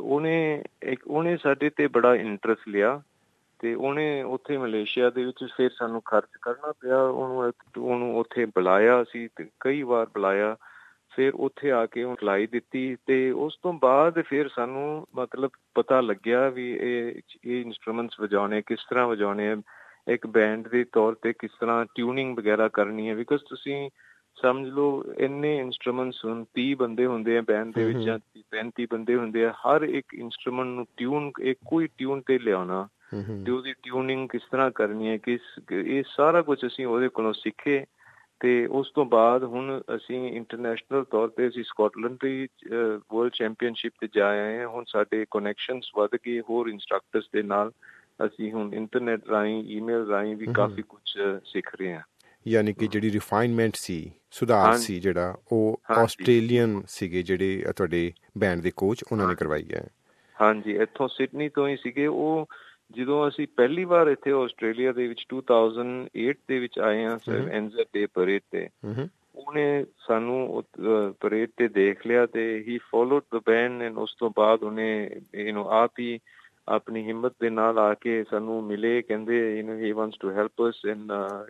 ਉਹਨੇ ਸਾਡੇ ਤੇ ਬੜਾ ਇੰਟਰਸਟ ਲਿਆ ਤੇ ਉਹਨੇ ਉੱਥੇ ਮਲੇਸ਼ੀਆ ਦੇ ਵਿੱਚ ਫਿਰ ਸਾਨੂੰ ਖਰਚ ਕਰਨਾ ਪਿਆ। ਉਹਨੂੰ ਉੱਥੇ ਬੁਲਾਇਆ, ਅਸੀਂ ਕਈ ਵਾਰ ਬੁਲਾਇਆ, ਫਿਰ ਉੱਥੇ ਆ ਕੇ ਉਹ ਸਿਖਲਾਈ ਦਿੱਤੀ ਤੇ ਉਸ ਤੋਂ ਬਾਅਦ ਫਿਰ ਸਾਨੂੰ ਮਤਲਬ ਪਤਾ ਲੱਗਿਆ ਵੀ ਇਹ ਇੰਸਟਰੂਮੈਂਟਸ ਵਜਾਉਣੇ ਕਿਸ ਤਰ੍ਹਾਂ ਵਜਾਉਣੇ ਆ, ਇੱਕ ਬੈਂਡ ਦੇ ਤੌਰ ਤੇ ਕਿਸ ਤਰ੍ਹਾਂ ਟਿਊਨਿੰਗ ਵਗੈਰਾ ਕਰਨੀ ਹੈ। ਬਿਕੋਜ਼ ਤੁਸੀਂ ਸਮਝ ਲਓ ਇੰਨੇ ਇੰਸਟਰੂਮੈਂਟਸ ਹੁਣ 30 ਬੰਦੇ ਹੁੰਦੇ ਆ ਬੈਂਡ ਦੇ ਵਿੱਚ ਜਾਂ 35 ਬੰਦੇ ਹੁੰਦੇ ਆ, ਹਰ ਇੱਕ ਇੰਸਟਰੂਮੈਂਟ ਨੂੰ ਟਿਊਨ ਇੱਕੋ ਹੀ ਟਿਊਨ ਤੇ ਲਿਆਉਣਾ ਤੇ ਉਹਦੀ ਟਿਊਨਿੰਗ ਕਿਸ ਤਰ੍ਹਾਂ ਕਰਨੀ ਹੈ, ਇਹ ਸਾਰਾ ਕੁਝ ਅਸੀਂ ਉਹਦੇ ਕੋਲੋਂ ਸਿੱਖੇ। ਤੇ ਉਸ ਤੋਂ ਬਾਅਦ ਹੁਣ ਅਸੀਂ ਇੰਟਰਨੈਸ਼ਨਲ ਤੌਰ ਤੇ ਅਸੀਂ ਸਕਾਟਲੈਂਡ ਦੀ ਵਰਲਡ ਚੈਂਪੀਅਨਸ਼ਿਪ ਤੇ ਜਾ ਆਏ ਹਾਂ। ਹੁਣ ਸਾਡੇ ਕਨੈਕਸ਼ਨਸ ਵੱਧ ਗਏ ਹੋਰ ਇੰਸਟਰਕਟਰਸ ਦੇ ਨਾਲ, ਅਸੀਂ ਹੁਣ ਇੰਟਰਨੈਟ ਰਾਹੀਂ ਈਮੇਲ ਰਾਹੀਂ ਵੀ ਕਾਫੀ ਕੁਝ ਸਿੱਖ ਰਹੇ ਹਾਂ। ਯਾਨੀ ਕਿ ਜਿਹੜੀ ਰਿਫਾਈਨਮੈਂਟ ਸੀ, ਸੁਧਾਰ ਸੀ ਜਿਹੜਾ, ਉਹ ਆਸਟ੍ਰੇਲੀਅਨ ਸੀਗੇ ਜਿਹੜੇ ਤੁਹਾਡੇ ਬੈਂਡ ਦੇ ਕੋਚ, ਉਹਨਾਂ ਨੇ ਕਰਵਾਈ ਹੈ? ਹਾਂਜੀ, ਇੱਥੋਂ ਸਿਡਨੀ ਤੋਂ ਹੀ ਸੀਗੇ ਉਹ। ਜਦੋਂ ਅਸੀਂ ਪਹਿਲੀ ਵਾਰ ਇੱਥੇ ਆਸਟ੍ਰੇਲੀਆ ਦੇ ਵਿੱਚ 2008 ਦੇ ਵਿੱਚ ਆਏ ਹਾਂ NZ ਦੇ ਪਰੇਡ ਤੇ, ਉਹਨੇ ਸਾਨੂੰ ਪਰੇਡ ਤੇ ਦੇਖ ਲਿਆ ਤੇ ਹੀ ਫੋਲੋਡ ਦ ਬੈਂਡ ਐਂਡ ਉਸ ਤੋਂ ਬਾਅਦ ਉਹਨੇ ਆਪ ਹੀ ਆਪਣੀ ਹਿੰਮਤ ਦੇ ਨਾਲ ਆ ਕੇ ਸਾਨੂੰ ਮਿਲੇ, ਕਹਿੰਦੇ he wants to help us and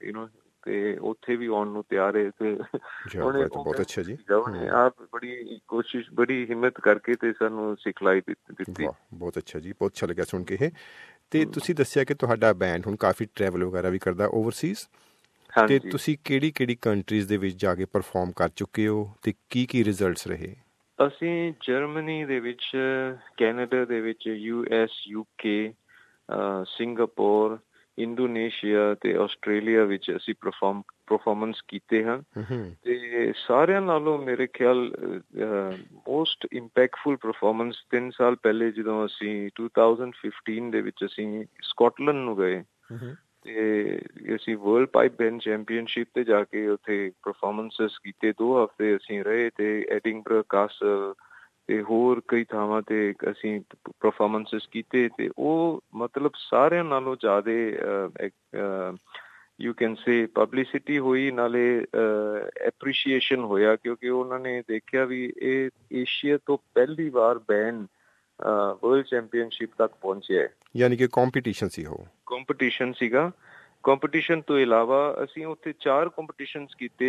ਤੇ ਉੱਥੇ ਵੀ ਆਉਣ ਨੂੰ ਤਿਆਰ ਹੈ। ਤੇ ਉਹਨੇ ਬਹੁਤ ਅੱਛਾ ਜੀ, ਉਹਨੇ ਆਪ ਬੜੀ ਕੋਸ਼ਿਸ਼ ਬੜੀ ਹਿੰਮਤ ਕਰਕੇ ਤੇ ਸਾਨੂੰ ਸਿਖਲਾਈ ਦਿੱਤੀ। ਬਹੁਤ ਅੱਛਾ ਜੀ, ਬਹੁਤ ਅੱਛਾ ਲੱਗਿਆ ਸੁਣ ਕੇ ਇਹ। ਤੇ ਤੁਸੀਂ ਦੱਸਿਆ ਕਿ ਤੁਹਾਡਾ ਬੈਂਡ ਹੁਣ ਕਾਫੀ ਟਰੈਵਲ ਵਗੈਰਾ ਵੀ ਕਰਦਾ ਓਵਰਸੀਜ਼, ਤੇ ਤੁਸੀਂ ਕਿਹੜੀ ਕੰਟਰੀਜ਼ ਦੇ ਵਿੱਚ ਜਾ ਕੇ ਪਰਫਾਰਮ ਕਰ ਚੁੱਕੇ ਹੋ ਤੇ ਕੀ ਰਿਜ਼ਲਟਸ ਰਹੇ? ਅਸੀਂ ਜਰਮਨੀ ਦੇ ਵਿੱਚ, ਕੈਨੇਡਾ ਦੇ ਵਿੱਚ, US, UK, ਸਿੰਗਾਪੁਰ, ਇੰਡੋਨੇਸ਼ੀਆ ਤੇ ਆਸਟ੍ਰੇਲੀਆ ਵਿੱਚ ਅਸੀਂ ਪਰਫਾਰਮੈਂਸ ਕੀਤੇ ਹਨ। ਤੇ ਸਾਰਿਆਂ ਨਾਲੋਂ ਮੇਰੇ ਖਿਆਲ ਮੋਸਟ ਇੰਪੈਕਟਫੁਲ ਪਰਫਾਰਮੈਂਸ 3 ਸਾਲ ਪਹਿਲੇ ਜਦੋਂ ਅਸੀਂ 2015 ਦੇ ਵਿੱਚ ਅਸੀਂ ਸਕਾਟਲੈਂਡ ਨੂੰ ਗਏ ਤੇ ਅਸੀਂ ਵਰਲਡ ਪਾਈਪ ਬੈਂਡ ਚੈਂਪੀਅਨਸ਼ਿਪ ਤੇ ਜਾ ਕੇ ਉੱਥੇ ਪਰਫਾਰਮੈਂਸਸ ਕੀਤੇ। 2 ਹਫ਼ਤੇ ਅਸੀਂ ਰਹੇ ਤੇ ਐਡਿਨਬਰਗ ਕਾਸਲ ਤੇ ਹੋਰ ਕਈ ਥਾਵਾਂ ਤੇ ਅਸੀਂ ਪਰਫਾਰਮੈਂਸਸ ਕੀਤੇ ਤੇ ਉਹ ਮਤਲਬ ਸਾਰਿਆਂ ਨਾਲੋਂ ਜ਼ਿਆਦਾ ਯੂ ਕੈਨ ਸੇ ਪਬਲਿਸਿਟੀ ਹੋਈ, ਨਾਲੇ ਐਪਰੀਸ਼ੀਏਸ਼ਨ ਹੋਇਆ ਕਿਉਂਕਿ ਉਹਨਾਂ ਨੇ ਦੇਖਿਆ ਵੀ ਇਹ ਏਸ਼ੀਆ ਤੋਂ ਪਹਿਲੀ ਵਾਰ ਬੈਂਡ ਵਰਲਡ ਚੈਂਪੀਅਨਸ਼ਿਪ ਤੱਕ ਪਹੁੰਚਿਆ ਹੈ। ਯਾਨੀ ਕਿ ਕੰਪੀਟੀਸ਼ਨ ਸੀ, ਉਹ ਕੰਪੀਟੀਸ਼ਨ ਸੀਗਾ। ਕੰਪੀਟੀਸ਼ਨ ਤੋਂ ਇਲਾਵਾ ਅਸੀਂ ਉੱਥੇ 4 ਕੰਪੀਟੀਸ਼ਨਸ ਕੀਤੇ,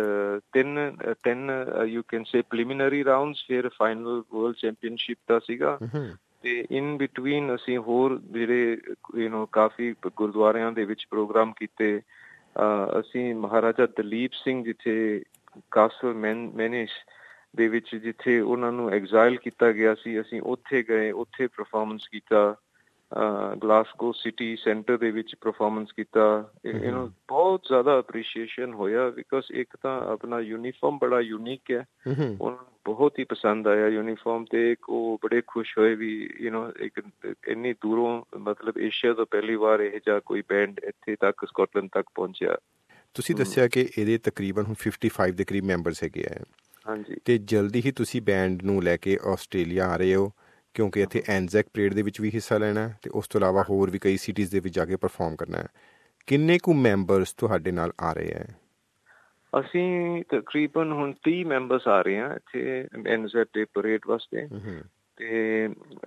3 you can say preliminary rounds, ਫਿਰ ਫਾਈਨਲ ਵਰਲਡ ਚੈਂਪੀਅਨਸ਼ਿਪ ਦਾ ਸੀਗਾ। ਤੇ ਇਨ ਬਿਟਵੀਨ ਅਸੀਂ ਹੋਰ ਜਿਹੜੇ ਕਾਫੀ ਗੁਰਦੁਆਰਿਆਂ ਦੇ ਵਿੱਚ ਪ੍ਰੋਗਰਾਮ ਕੀਤੇ। ਅਸੀਂ ਮਹਾਰਾਜਾ ਦਲੀਪ ਸਿੰਘ ਜਿੱਥੇ ਕਾਸਲ ਮੈਨਿਸ ਦੇ ਵਿੱਚ ਜਿੱਥੇ ਉਹਨਾਂ ਨੂੰ ਐਗਜ਼ਾਈਲ ਕੀਤਾ ਗਿਆ ਸੀ, ਅਸੀਂ ਉੱਥੇ ਗਏ, ਉੱਥੇ ਪਰਫਾਰਮੈਂਸ ਕੀਤਾ। ਗਲਾਸਗੋ ਸਿਟੀ ਸੈਂਟਰ ਦੇ ਵਿੱਚ ਪਰਫਾਰਮੈਂਸ ਕੀਤਾ। ਬਹੁਤ ਜ਼ਿਆਦਾ ਅਪਰੀਸ਼ੀਏਸ਼ਨ ਹੋਇਆ ਬਿਕੋਜ਼ ਇੱਕ ਤਾਂ ਆਪਣਾ ਯੂਨੀਫਾਰਮ ਬੜਾ ਯੂਨੀਕ ਹੈ, ਉਹਨਾਂ ਨੂੰ ਬਹੁਤ ਹੀ ਪਸੰਦ ਆਇਆ ਯੂਨੀਫਾਰਮ, ਤੇ ਉਹ ਬੜੇ ਖੁਸ਼ ਹੋਏ ਵੀ ਇੱਕ ਇੰਨੀ ਦੂਰੋਂ ਮਤਲਬ ਏਸ਼ੀਆ ਤੋਂ ਪਹਿਲੀ ਵਾਰ ਇਹ ਜਿਹਾ ਕੋਈ ਬੈਂਡ ਇੱਥੇ ਤੱਕ ਸਕਾਟਲੈਂਡ ਤੱਕ ਪਹੁੰਚਿਆ। ਤੁਸੀਂ ਦੱਸਿਆ ਕਿ ਇਹਦੇ ਤਕਰੀਬਨ ਹੁਣ 55 ਦੇ ਕਰੀਬ ਮੈਂਬਰਸ ਹੈਗੇ ਆ। ਹਾਂਜੀ, ਤੇ ਜਲਦੀ ਹੀ ਤੁਸੀਂ ਬੈਂਡ ਨੂੰ ਲੈ ਕੇ ਆਸਟ੍ਰੇਲੀਆ ਆ ਰਹੇ ਹੋ, ਕਿਉਂਕਿ ਇੱਥੇ ਐਨਜ਼ੈਕ ਪਰੇਡ ਦੇ ਵਿੱਚ ਵੀ ਹਿੱਸਾ ਲੈਣਾ ਹੈ ਅਤੇ ਉਸ ਤੋਂ ਇਲਾਵਾ ਹੋਰ ਵੀ ਕਈ ਸਿਟੀਜ਼ ਦੇ ਵਿੱਚ ਜਾ ਕੇ ਪਰਫਾਰਮ ਕਰਨਾ ਹੈ। ਕਿੰਨੇ ਕੁ ਮੈਂਬਰਸ ਤੁਹਾਡੇ ਨਾਲ ਆ ਰਹੇ ਹੈ? ਅਸੀਂ ਤਕਰੀਬਨ ਹੁਣ 30 ਮੈਂਬਰਸ ਆ ਰਹੇ ਹਾਂ ਇੱਥੇ ਐਨਜ਼ੈਕ ਦੇ ਪਰੇਡ ਵਾਸਤੇ। ਤੇ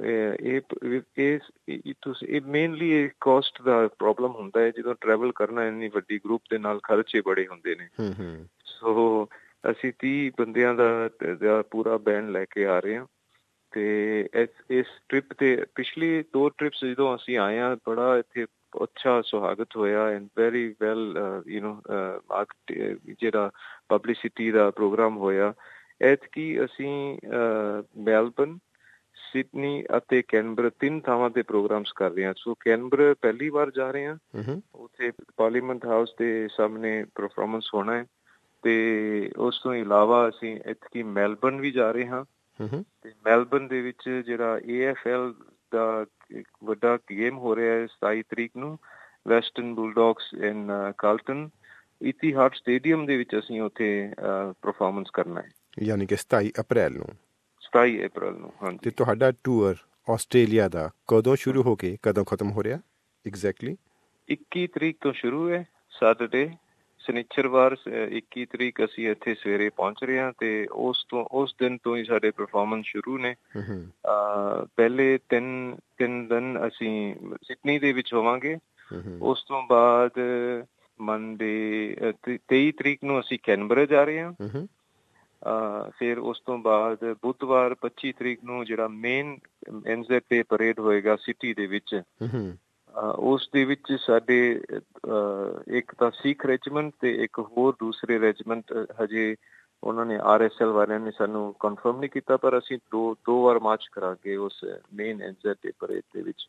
ਇਹ ਮੇਨਲੀ ਇਹ ਕੋਸਟ ਦਾ ਪ੍ਰੋਬਲਮ ਹੁੰਦਾ ਹੈ ਜਦੋਂ ਟਰੈਵਲ ਕਰਨਾ ਇੰਨੀ ਵੱਡੀ ਗਰੁੱਪ ਦੇ ਨਾਲ, ਖਰਚੇ ਬੜੇ ਹੁੰਦੇ ਨੇ। ਸੋ ਅਸੀਂ 30 ਬੰਦਿਆਂ ਦਾ ਪੂਰਾ ਬੈਂਡ ਲੈ ਕੇ ਆ ਰਹੇ ਹਾਂ। ਤੇ ਇਸ ਟ੍ਰਿਪ ਤੇ ਪਿਛਲੀ 2 ਟ੍ਰਿਪਸ ਜਦੋਂ ਅਸੀਂ ਆਏ ਹਾਂ ਬੜਾ ਇੱਥੇ ਅੱਛਾ ਸੁਹਾਗਤ ਹੋਇਆ ਐਂਡ ਵੈਰੀ ਵੈਲ ਜਿਹੜਾ ਪਬਲਿਸਿਟੀ ਦਾ ਪ੍ਰੋਗਰਾਮ ਹੋਇਆ। ਐਤਕੀ ਅਸੀਂ ਮੈਲਬਰਨ, ਸਿਡਨੀ ਅਤੇ ਕੈਨਬਰਾ 3 ਥਾਵਾਂ ਤੇ ਪ੍ਰੋਗਰਾਮਸ ਕਰ ਰਹੇ ਹਾਂ। ਸੋ ਕੈਨਬਰਾ ਪਹਿਲੀ ਵਾਰ ਜਾ ਰਹੇ ਹਾਂ, ਉੱਥੇ ਪਾਰਲੀਮੈਂਟ ਹਾਊਸ ਦੇ ਸਾਹਮਣੇ ਪਰਫਾਰਮੈਂਸ ਹੋਣਾ ਹੈ। ਤੇ ਉਸ ਤੋਂ ਇਲਾਵਾ ਅਸੀਂ ਐਤਕੀ ਮੈਲਬਰਨ ਵੀ ਜਾ ਰਹੇ ਹਾਂ। ਤੇ ਮੈਲਬਰਨ ਦੇ ਵਿੱਚ ਜਿਹੜਾ AFL ਦਾ ਇੱਕ ਵੱਡਾ ਗੇਮ ਹੋ ਰਿਹਾ ਹੈ 27 ਤਰੀਕ ਨੂੰ, Western Bulldogs in Carlton, Etihad Stadium ਦੇ ਵਿੱਚ ਅਸੀਂ ਉੱਥੇ ਪਰਫਾਰਮੈਂਸ ਕਰਨਾ ਹੈ, ਯਾਨੀ ਕਿ 27 ਅਪ੍ਰੈਲ ਨੂੰ। 27 ਅਪ੍ਰੈਲ ਨੂੰ, ਹਾਂਜੀ। ਤੇ ਤੁਹਾਡਾ ਟੂਰ ਆਸਟ੍ਰੇਲੀਆ ਦਾ ਕਦੋਂ ਸ਼ੁਰੂ ਹੋ ਕੇ ਕਦੋਂ ਖਤਮ ਹੋ ਰਿਹਾ ਐਗਜ਼ੈਕਟਲੀ? 21 ਤਰੀਕ ਤੋਂ ਸ਼ੁਰੂ ਹੈ, ਸੈਟਰਡੇ ਸ਼ਨੀਚਰਵਾਰ 21 ਤਰੀਕ ਅਸੀਂ ਇੱਥੇ ਸਵੇਰੇ ਪਹੁੰਚ ਰਹੇ ਹਾਂ। ਤੇ ਉਸ ਦਿਨ ਤੋਂ ਹੀ ਸਾਡੇ ਪਰਫਾਰਮੈਂਸ ਸ਼ੁਰੂ ਨੇ। ਪਹਿਲੇ ਤਿੰਨ ਦਿਨ ਅਸੀਂ ਸਿਡਨੀ ਦੇ ਵਿੱਚ ਹੋਵਾਂਗੇ। ਉਸ ਤੋਂ ਬਾਅਦ ਮੰਡੇ 23 ਤਰੀਕ ਨੂੰ ਅਸੀਂ ਕੈਨਬਰਾ ਜਾ ਰਹੇ ਹਾਂ। ਫਿਰ ਉਸ ਤੋਂ ਬਾਅਦ ਬੁੱਧਵਾਰ 25 ਤਰੀਕ ਨੂੰ ਜਿਹੜਾ ਮੇਨ ਐਨਜ਼ੈਕ ਤੇ ਪਰੇਡ ਹੋਏਗਾ ਸਿਟੀ ਦੇ ਵਿੱਚ, ਉਸ ਦੇ ਵਿੱਚ ਸਾਡੇ ਇੱਕ ਤਾਂ ਸਿੱਖ ਰੈਜੀਮੈਂਟ ਤੇ ਇੱਕ ਹੋਰ ਦੂਸਰੇ ਰੈਜੀਮੈਂਟ, ਹਜੇ ਉਹਨਾਂ ਨੇ RSL ਵਾਲਿਆਂ ਨੇ ਸਾਨੂੰ ਕਨਫਰਮ ਨਹੀਂ ਕੀਤਾ, ਪਰ ਅਸੀਂ ਦੋ ਵਾਰ ਮਾਰਚ ਕਰਾਂਗੇ ਉਸ ਮੇਨ ਐਨਜ਼ੈਕ ਤੇ ਪਰੇਡ ਦੇ ਵਿੱਚ।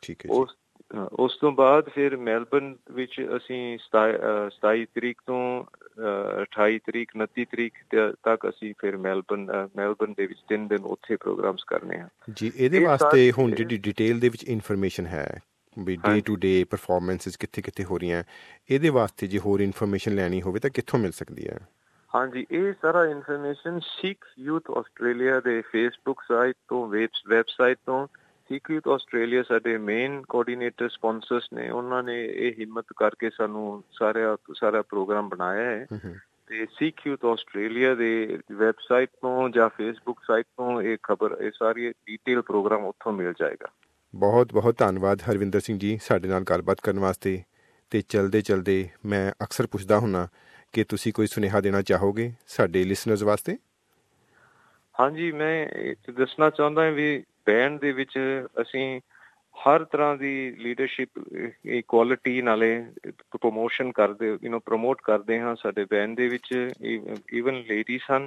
ਉਸ ਤੋਂ ਬਾਅਦ ਫਿਰ ਮੈਲਬਰਨ ਵਿੱਚ ਅਸੀਂ 27 ਤਰੀਕ ਤੋਂ 28 ਤਰੀਕ 29 ਤਰੀਕ ਤੱਕ ਅਸੀਂ ਫਿਰ ਮੈਲਬਰਨ ਦੇ ਵਿੱਚ 3 ਦਿਨ ਉੱਥੇ ਪ੍ਰੋਗਰਾਮਸ ਕਰਨੇ ਆ ਜੀ। ਇਹਦੇ ਵਾਸਤੇ ਹੁਣ ਜਿਹੜੀ ਡਿਟੇਲ ਦੇ ਵਿੱਚ ਇਨਫੋਰਮੇਸ਼ਨ ਹੈ ਵੀ ਡੇ ਟੂ ਡੇ ਪਰਫਾਰਮੈਂਸਿਸ ਕਿੱਥੇ ਹੋ ਰਹੀਆਂ, ਇਹਦੇ ਵਾਸਤੇ ਜੇ ਹੋਰ ਇਨਫੋਰਮੇਸ਼ਨ ਲੈਣੀ ਹੋਵੇ ਤਾਂ ਕਿੱਥੋਂ ਮਿਲ ਸਕਦੀ ਹੈ? ਹਾਂਜੀ, ਇਹ ਸਾਰਾ ਇਨਫੋਰਮੇਸ਼ਨ ਸਿੱਖ ਯੂਥ ਆਸਟ੍ਰੇਲੀਆ ਦੇ ਫੇਸਬੁੱਕ ਸਾਈਟ ਤੋਂ, ਵੈਬਸਾਈਟ ਤੋਂ। ਸਿੱਖ ਯੂਥ ਆਸਟ੍ਰੇਲੀਆ ਸਾਡੇ ਮੇਨ ਕੋਆਰਡੀਨੇਟਰ ਸਪਾਂਸਰਸ ਨੇ, ਉਹਨਾਂ ਨੇ ਇਹ ਹਿੰਮਤ ਕਰਕੇ ਸਾਨੂੰ ਸਾਰਾ ਪ੍ਰੋਗਰਾਮ ਬਣਾਇਆ ਹੈ। ਤੇ ਸਿੱਖ ਯੂਥ ਆਸਟ੍ਰੇਲੀਆ ਦੇ ਵੈਬਸਾਈਟ ਤੋਂ ਜਾਂ ਫੇਸਬੁੱਕ ਸਾਈਟ ਤੋਂ ਇਹ ਸਾਰੀ ਡਿਟੇਲ ਪ੍ਰੋਗਰਾਮ ਉੱਥੋਂ ਮਿਲ ਜਾਏਗਾ। ਬਹੁਤ ਬਹੁਤ ਧੰਨਵਾਦ ਹਰਵਿੰਦਰ ਸਿੰਘ ਜੀ ਸਾਡੇ ਨਾਲ ਗੱਲਬਾਤ ਕਰਨ ਵਾਸਤੇ। ਅਤੇ ਚਲਦੇ ਮੈਂ ਅਕਸਰ ਪੁੱਛਦਾ ਹੁੰਦਾ ਕਿ ਤੁਸੀਂ ਕੋਈ ਸੁਨੇਹਾ ਦੇਣਾ ਚਾਹੋਗੇ ਸਾਡੇ ਲਿਸਨਰਸ ਵਾਸਤੇ? ਹਾਂਜੀ, ਮੈਂ ਦੱਸਣਾ ਚਾਹੁੰਦਾ ਵੀ ਬੈਂਡ ਦੇ ਵਿੱਚ ਅਸੀਂ ਹਰ ਤਰ੍ਹਾਂ ਦੀ ਲੀਡਰਸ਼ਿਪ ਇਕੁਆਲਿਟੀ ਨਾਲੇ ਪ੍ਰਮੋਟ ਕਰਦੇ ਹਾਂ ਸਾਡੇ ਬੈਂਡ ਦੇ ਵਿੱਚ। ਈਵਨ ਲੇਡੀਜ਼ ਹਨ।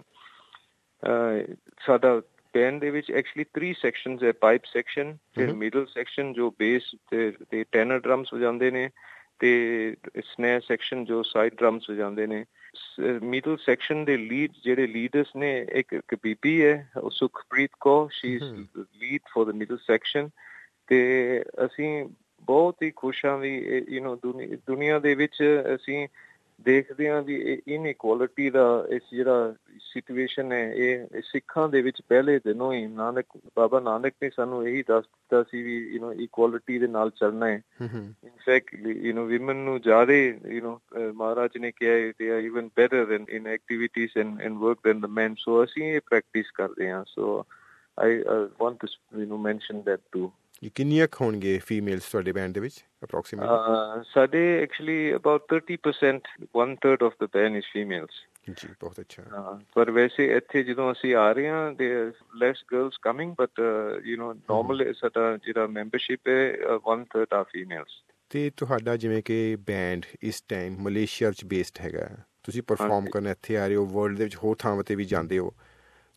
ਸਾਡਾ ਬੈਂਡ ਦੇ ਵਿੱਚ ਐਕਚੁਅਲੀ 3 ਸੈਕਸ਼ਨਸ ਹੈ, ਪਾਈਪ ਸੈਕਸ਼ਨ, ਫਿਰ ਮਿਡਲ ਸੈਕਸ਼ਨ ਜੋ ਬੇਸ ਤੇ ਟੈਨਰ ਡਰਮਸ ਵਜਾਉਂਦੇ ਨੇ, ਤੇ ਸਨੇਅਰ ਸੈਕਸ਼ਨ ਜੋ ਸਾਈਡ ਡਰਮਸ ਵਜਾਉਂਦੇ ਨੇ। ਮਿਡਲ ਸੈਕਸ਼ਨ ਦੇ ਜਿਹੜੇ ਲੀਡਰਸ ਨੇ, ਇੱਕ ਬੀਬੀ ਹੈ Sukhpreet Kaur, she is lead for the middle section. ਤੇ ਅਸੀਂ ਬਹੁਤ ਹੀ ਖੁਸ਼ ਹਾਂ ਵੀ ਦੁਨੀਆ ਦੇ ਵਿੱਚ ਅਸੀਂ ਦੇਖਦੇ ਹਾਂ ਵੀ ਇਨਇਕੁਆਲਿਟੀ ਦਾ ਇਸ ਜਿਹੜਾ ਸਿਚੁਏਸ਼ਨ ਹੈ, ਇਹ ਸਿੱਖਾਂ ਦੇ ਵਿੱਚ ਪਹਿਲੇ ਦਿਨੋਂ ਹੀ ਬਾਬਾ ਨਾਨਕ ਨੇ ਸਾਨੂੰ ਇਹੀ ਦੱਸ ਦਿੱਤਾ ਸੀ ਵੀ ਇਕੁਆਲਿਟੀ ਦੇ ਨਾਲ ਚੱਲਣਾ ਹੈ। ਇਨਫੈਕਟ ਵਿਮਨ ਨੂੰ ਜ਼ਿਆਦਾ ਮਹਾਰਾਜ ਨੇ ਕਿਹਾ they are even better in activities and work than the men। ਸੋ ਅਸੀਂ ਇਹ ਪ੍ਰੈਕਟਿਸ ਕਰਦੇ ਹਾਂ। ਸੋ I want to mention that too। ਕਿੰਨੀਆਂ ਹੋਣਗੇ ਫੀਮੇਲਸ ਤੁਹਾਡੇ ਬੈਂਡ ਦੇ ਵਿੱਚ ਅਪਰੋਕਸੀਮੇਟਲੀ? ਸਾਡੇ actually about 30%, 1/3 of the band is females। ਜੀ, ਬਹੁਤ ਅੱਛਾ। ਪਰ ਵੈਸੇ ਇੱਥੇ ਜਦੋਂ ਅਸੀਂ ਆ ਰਹੇ ਹਾਂ there are less girls coming, but normal ਸਾਡਾ ਜਿਹੜਾ ਮੈਂਬਰਸ਼ਿਪ ਹੈ 1/3 are females। ਤੇ ਤੁਹਾਡਾ ਜਿਵੇਂ ਕਿ ਬੈਂਡ ਇਸ ਟਾਈਮ ਮਲੇਸ਼ੀਆ 'ਚ ਬੇਸਡ ਹੈਗਾ, ਤੁਸੀਂ ਪਰਫਾਰਮ ਕਰਨ ਇੱਥੇ ਆ ਰਹੇ ਹੋ, ਵਰਲਡ ਦੇ ਵਿੱਚ ਹੋਰ ਥਾਵਾਂ 'ਤੇ ਵੀ ਜਾਂਦੇ ਹੋ,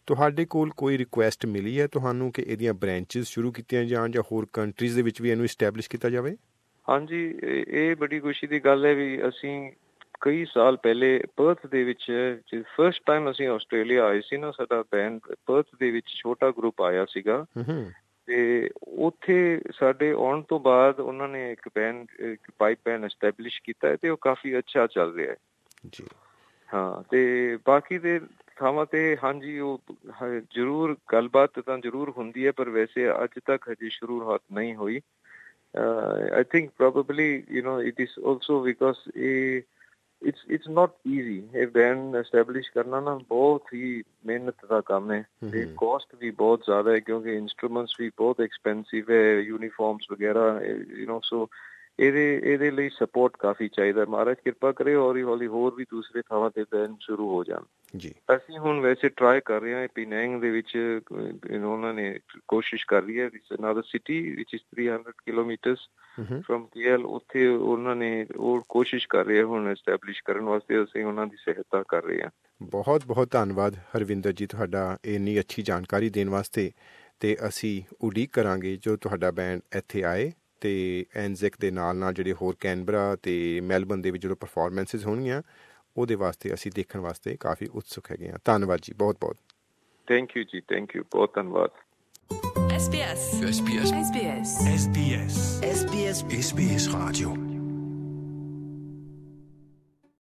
ਤੁਹਾਡੇ ਕੋਲ ਕੋਈ ਰਿਕੁਐਸਟ ਮਿਲੀ ਹੈ ਤੁਹਾਨੂੰ ਕਿ ਇਹਦੀਆਂ ਬ੍ਰਾਂਚਿਸ ਸ਼ੁਰੂ ਕੀਤੀਆਂ ਜਾਣ ਜਾਂ ਹੋਰ ਕੰਟਰੀਜ਼ ਦੇ ਵਿੱਚ ਵੀ ਇਹਨੂੰ ਇਸਟੈਬਲਿਸ਼ ਕੀਤਾ ਜਾਵੇ? ਹਾਂਜੀ, ਇਹ ਬੜੀ ਖੁਸ਼ੀ ਦੀ ਗੱਲ ਹੈ ਵੀ ਅਸੀਂ ਕਈ ਸਾਲ ਪਹਿਲੇ ਪਰਥ ਦੇ ਵਿੱਚ ਫਸਟ ਟਾਈਮ ਅਸੀਂ ਆਸਟ੍ਰੇਲੀਆ ਆਏ ਸੀ ਨਾ, ਸਾਡਾ ਬੈਂਡ ਪਰਥ ਦੇ ਵਿੱਚ ਛੋਟਾ ਗਰੁੱਪ ਆਇਆ ਸੀਗਾ ਤੇ ਉੱਥੇ ਸਾਡੇ ਆਉਣ ਤੋਂ ਬਾਅਦ ਉਹਨਾਂ ਨੇ ਇੱਕ ਪਾਈਪ ਬੈਂਡ ਐਸਟੈਬਲਿਸ਼ ਕੀਤਾ ਹੈ ਤੇ ਉਹ ਕਾਫੀ ਅੱਛਾ ਚੱਲ ਰਿਹਾ ਹੈ ਜੀ। ਹਾਂ, ਤੇ ਬਾਕੀ ਦੇ ਥਾਵਾਂ ਤੇ ਹਾਂਜੀ ਉਹ ਜ਼ਰੂਰ ਗੱਲਬਾਤ ਤਾਂ ਜ਼ਰੂਰ ਹੁੰਦੀ ਹੈ, ਪਰ ਵੈਸੇ ਅੱਜ ਤੱਕ ਹਜੇ ਸ਼ੁਰੂਆਤ ਨਹੀਂ ਹੋਈ। I think probably, it is also because it's not easy. ਇਹ ਬੈਂਡ ਐਸਟੈਬਲਿਸ਼ ਕਰਨਾ ਨਾ ਬਹੁਤ ਹੀ ਮਿਹਨਤ ਦਾ ਕੰਮ ਹੈ ਤੇ ਕੋਸਟ ਵੀ ਬਹੁਤ ਜ਼ਿਆਦਾ ਹੈ ਕਿਉਂਕਿ ਇੰਸਟਰੂਮੈਂਟਸ ਵੀ ਬਹੁਤ ਐਕਸਪੈਂਸਿਵ ਹੈ, ਯੂਨੀਫਾਰਮਸ ਵਗੈਰਾ, ਸੋ ਇਹਦੇ ਲਈ ਸਪੋਰਟ ਕਾਫੀ ਚਾਹੀਦਾ। ਮਹਾਰਾਜ ਕਿਰਪਾ ਕਰੇ ਹੌਲੀ ਹੌਲੀ ਹੋਰ ਵੀ ਦੂਸਰੇ ਥਾਵਾਂ ਤੇ ਬੈਂਡ ਸ਼ੁਰੂ ਹੋ ਜਾਣ ਜੀ। ਅਸੀਂ ਹੁਣ ਵੈਸੇ ਟਰਾਈ ਕਰ ਰਹੇ ਹਾਂ ਪੀਨੈਂਗ ਦੇ ਵਿੱਚ, ਉਹਨਾਂ ਨੇ ਕੋਸ਼ਿਸ਼ ਕਰ ਰਹੀ ਹੈ, another city which is 300 kilometers from KL, ਉੱਥੇ ਉਹਨਾਂ ਨੇ ਉਹ ਕੋਸ਼ਿਸ਼ ਕਰ ਰਹੇ ਹੁਣ ਐਸਟੈਬਲਿਸ਼ ਕਰਨ ਵਾਸਤੇ, ਅਸੀਂ ਉਹਨਾਂ ਦੀ ਸਹਾਇਤਾ ਕਰ ਰਹੇ ਹਾਂ। ਬਹੁਤ ਬਹੁਤ ਧੰਨਵਾਦ ਹਰਵਿੰਦਰ ਜੀ ਤੁਹਾਡਾ ਇੰਨੀ ਅੱਛੀ ਜਾਣਕਾਰੀ ਦੇਣ ਵਾਸਤੇ, ਤੇ ਅਸੀਂ ਉਡੀਕ ਕਰਾਂਗੇ ਜੋ ਤੁਹਾਡਾ ਬੈਂਡ ਇੱਥੇ ਆਏ ਤੇ ਐਨਜ਼ੈਕ ਦੇ ਨਾਲ ਜਿਹੜੇ ਹੋਰ ਕੈਨਬਰਾ ਤੇ ਮੈਲਬਰਨ ਦੇ ਵਿੱਚ ਜਦੋਂ ਪਰਫੋਰਮੈਂਸਿਸ ਹੋਣਗੀਆਂ ਉਹਦੇ ਵਾਸਤੇ ਅਸੀਂ ਦੇਖਣ ਵਾਸਤੇ ਕਾਫੀ ਉਤਸੁਕ ਹੈਗੇ ਹਾਂ। ਧੰਨਵਾਦ ਜੀ, ਬਹੁਤ ਬਹੁਤ ਥੈਂਕ ਯੂ ਜੀ, ਥੈਂਕ ਯੂ, ਬਹੁਤ ਧੰਨਵਾਦ। SBS SBS SBS SBS SBS SBS Radio